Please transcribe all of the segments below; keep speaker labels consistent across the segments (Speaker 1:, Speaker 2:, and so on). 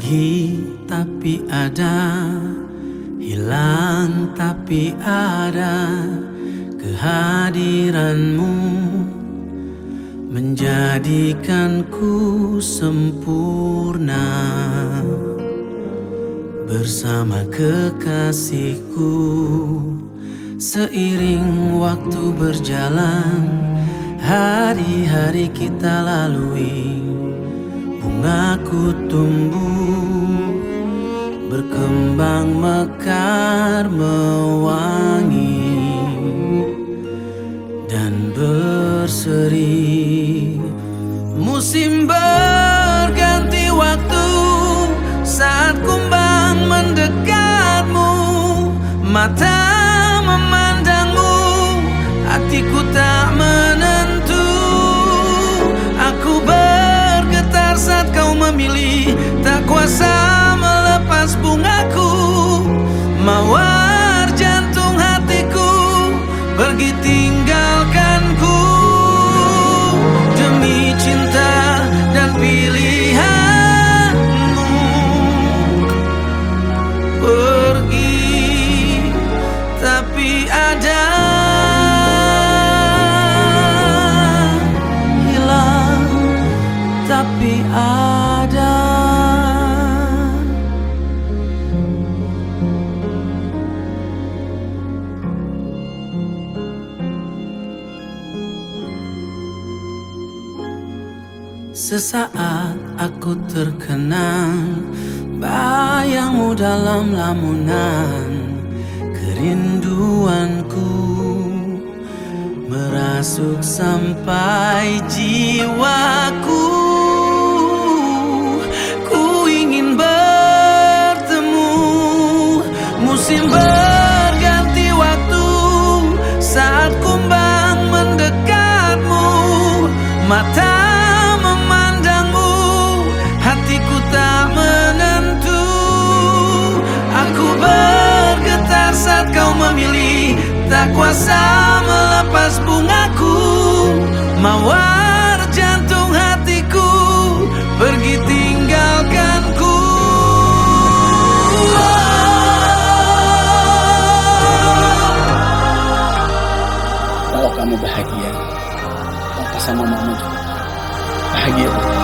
Speaker 1: Pergi tapi ada, hilang tapi ada. Kehadiranmu menjadikanku sempurna. Bersama kekasihku, seiring waktu berjalan, hari-hari kita lalui. Bungaku tumbuh, berkembang, mekar, mewangi, dan berseri. Musim berganti waktu, saat kumbang mendekatmu. Mata memandangmu, hatiku tak menentu. Aku bergetar saat kau memilih, tak kuasa melepas bungaku. Mawar jantung hatiku pergi tinggalkanku. Demi cinta dan pilihanmu, pergi tapi ada, hilang tapi ada. Sesaat aku terkenang bayangmu dalam lamunan. Kerinduanku merasuk sampai jiwaku. Ku ingin bertemu. Musim berganti waktu, saat kumbang mendekatmu. Mata memandangmu, hatiku tak menentu. Aku bergetar saat kau memilih, tak kuasa melepas bungaku. Mawar jantung hatiku pergi tinggalkanku.
Speaker 2: Kalau kamu bahagia, papa sama mama juga bahagia.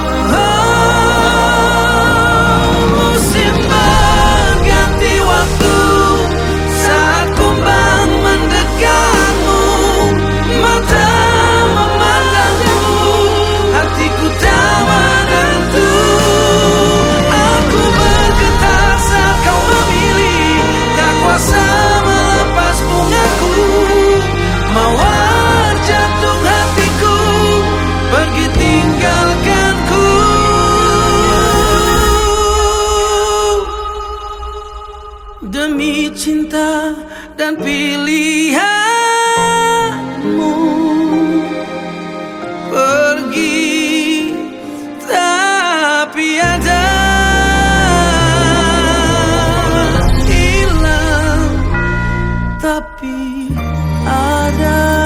Speaker 1: Musim berganti waktu, saat kumbang mendekatmu. Mata memandangmu, hatiku tak menentu. Aku bergetar saat kau memilih, tak kuasa melepas bungaku. Mawar jantung hatiku pergi tinggalkanku. Demi cinta dan pilihanmu, pergi tapi ada, hilang tapi ada.